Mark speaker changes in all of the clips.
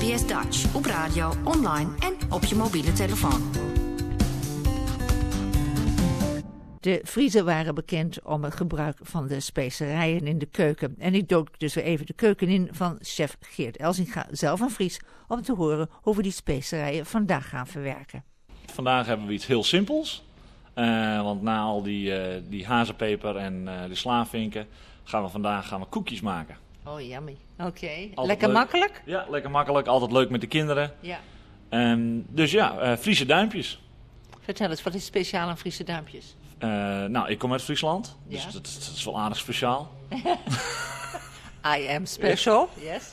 Speaker 1: SBS Dutch op radio, online en op je mobiele telefoon.
Speaker 2: De Friezen waren bekend om het gebruik van de specerijen in de keuken. En ik dook dus weer even de keuken in van chef Geert Elzinga, zelf een Fries, om te horen hoe we die specerijen vandaag gaan verwerken.
Speaker 3: Vandaag hebben we iets heel simpels. Want na al die hazenpeper en de slavinken gaan we koekjes maken.
Speaker 2: Oh, yummy. Oké.
Speaker 3: Lekker
Speaker 2: leuk. Makkelijk?
Speaker 3: Ja, lekker makkelijk. Altijd leuk met de kinderen.
Speaker 2: Ja.
Speaker 3: Friese duimpjes.
Speaker 2: Vertel eens, wat is speciaal aan Friese duimpjes?
Speaker 3: Ik kom uit Friesland, dus
Speaker 2: Ja.
Speaker 3: dat is wel aardig speciaal.
Speaker 2: I am special. Yes.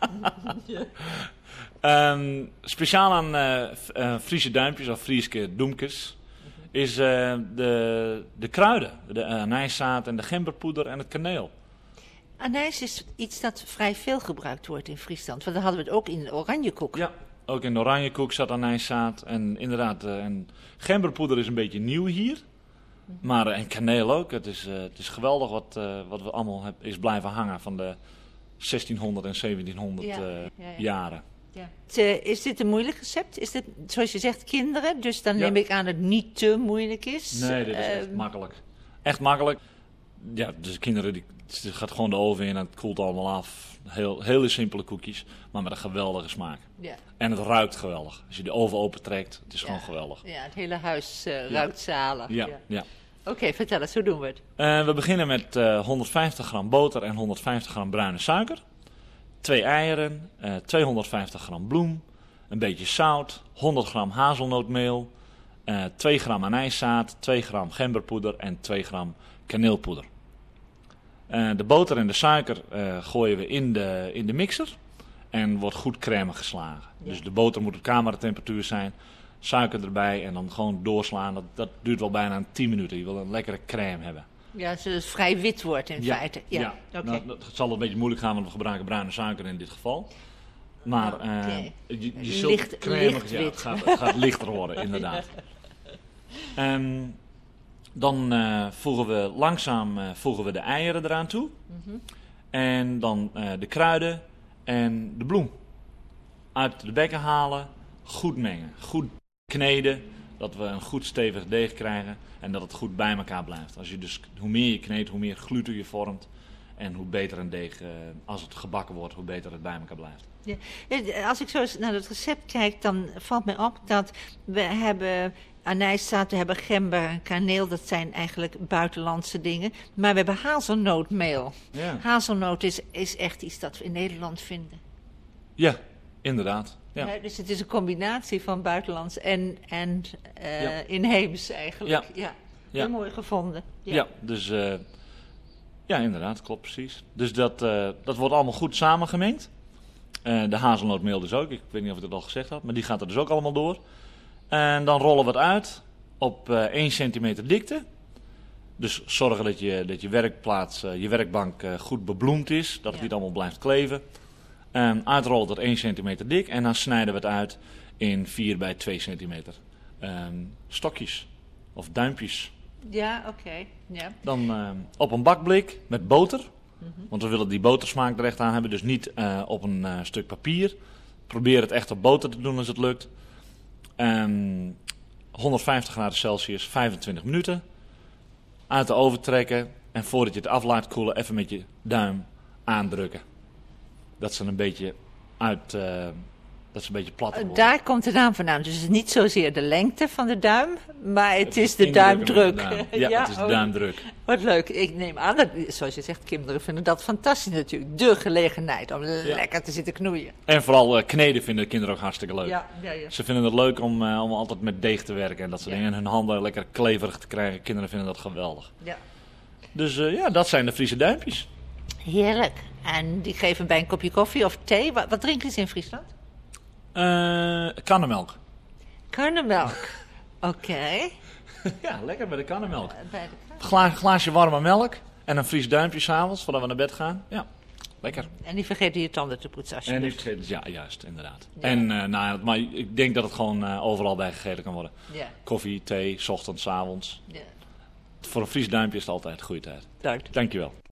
Speaker 3: Speciaal aan Friese duimpjes of Frieske doemkes is de kruiden. De anijszaad en de gemberpoeder en het kaneel.
Speaker 2: Anijs is iets dat vrij veel gebruikt wordt in Friesland. Want dan hadden we het ook in de oranjekoek.
Speaker 3: Ja, ook in de oranjekoek zat anijszaad. En inderdaad, en gemberpoeder is een beetje nieuw hier. Maar en kaneel ook. Het is geweldig wat we allemaal is blijven hangen van de 1600 en 1700 jaren.
Speaker 2: Ja. Is dit een moeilijk recept? Is dit, zoals je zegt, kinderen? Dus dan neem ik aan dat het niet te moeilijk is.
Speaker 3: Nee, dit is echt makkelijk. Echt makkelijk. Ja, dus kinderen, het gaat gewoon de oven in en het koelt allemaal af. Hele simpele koekjes, maar met een geweldige smaak. Ja. En het ruikt geweldig. Als je de oven opentrekt, het is gewoon geweldig.
Speaker 2: Ja, het hele huis ruikt zalig.
Speaker 3: Ja.
Speaker 2: Oké, vertel eens, hoe doen we het?
Speaker 3: We beginnen met 150 gram boter en 150 gram bruine suiker. 2 eieren, 250 gram bloem, een beetje zout, 100 gram hazelnootmeel, 2 gram anijszaad, 2 gram gemberpoeder en 2 gram kaneelpoeder. De boter en de suiker gooien we in de mixer en wordt goed crème geslagen. Ja. Dus de boter moet op kamertemperatuur zijn, suiker erbij en dan gewoon doorslaan. Dat duurt wel bijna 10 minuten. Je wil een lekkere crème hebben. Ja,
Speaker 2: zodat het vrij wit wordt in feite. Ja.
Speaker 3: Okay. Nou, het zal een beetje moeilijk gaan, want we gebruiken bruine suiker in dit geval. Maar je zult crème, het gaat lichter worden, inderdaad. Dan voegen we langzaam de eieren eraan toe. Mm-hmm. En dan de kruiden en de bloem. Uit de bekken halen, goed mengen, goed kneden. Dat we een goed stevig deeg krijgen en dat het goed bij elkaar blijft. Hoe meer je kneedt, hoe meer gluten je vormt. En hoe beter een deeg, als het gebakken wordt, hoe beter het bij elkaar blijft.
Speaker 2: Ja. Als ik zo eens naar het recept kijk, dan valt mij op dat we hebben anijszaad, we hebben gember en kaneel. Dat zijn eigenlijk buitenlandse dingen. Maar we hebben hazelnootmeel. Ja. Hazelnoot is echt iets dat we in Nederland vinden.
Speaker 3: Ja, inderdaad. Ja.
Speaker 2: Dus het is een combinatie van buitenlands en inheems eigenlijk. Ja. Heel mooi gevonden. Ja,
Speaker 3: dus inderdaad, klopt precies. Dus dat wordt allemaal goed samengemengd. De hazelnootmeel dus ook. Ik weet niet of ik het al gezegd had, maar die gaat er dus ook allemaal door. En dan rollen we het uit op 1 centimeter dikte. Dus zorgen dat je werkplaats, je werkbank goed bebloemd is. Dat het niet allemaal blijft kleven. Uitrollen tot 1 centimeter dik. En dan snijden we het uit in 4 bij 2 centimeter stokjes. Of duimpjes.
Speaker 2: Ja, oké. Ja.
Speaker 3: Dan op een bakblik met boter. Mm-hmm. Want we willen die botersmaak er echt aan hebben. Dus niet op een stuk papier. Probeer het echt op boter te doen als het lukt. 150 graden Celsius, 25 minuten. Uit de oven trekken. En voordat je het af laat koelen, even met je duim aandrukken. Dat ze een beetje plat worden.
Speaker 2: Daar komt de naam vandaan. Dus het is niet zozeer de lengte van de duim, maar het is de duimdruk.
Speaker 3: Ja, het is de duimdruk.
Speaker 2: Wat leuk. Ik neem aan dat, zoals je zegt, kinderen vinden dat fantastisch natuurlijk. De gelegenheid om lekker te zitten knoeien.
Speaker 3: En vooral kneden vinden kinderen ook hartstikke leuk.
Speaker 2: Ja.
Speaker 3: Ze vinden het leuk om altijd met deeg te werken en dat soort dingen. En hun handen lekker kleverig te krijgen. Kinderen vinden dat geweldig. Ja. Dus dat zijn de Friese duimpjes.
Speaker 2: Heerlijk. En die geven bij een kopje koffie of thee. Wat drinken ze in Friesland?
Speaker 3: Karnemelk.
Speaker 2: Karnemelk. Oké.
Speaker 3: Ja, lekker bij de karnemelk. Glaasje warme melk en een Fries duimpje 's avonds voordat we naar bed gaan. Ja, lekker.
Speaker 2: En niet vergeten je tanden te poetsen alsjeblieft.
Speaker 3: En niet vergeten, ja, juist, inderdaad. Ja. En maar ik denk dat het gewoon overal bij gegeten kan worden. Ja. Koffie, thee, 's ochtends, 's avonds. Ja. Voor een Fries duimpje is het altijd een goede tijd.
Speaker 2: Dank.
Speaker 3: Dankjewel.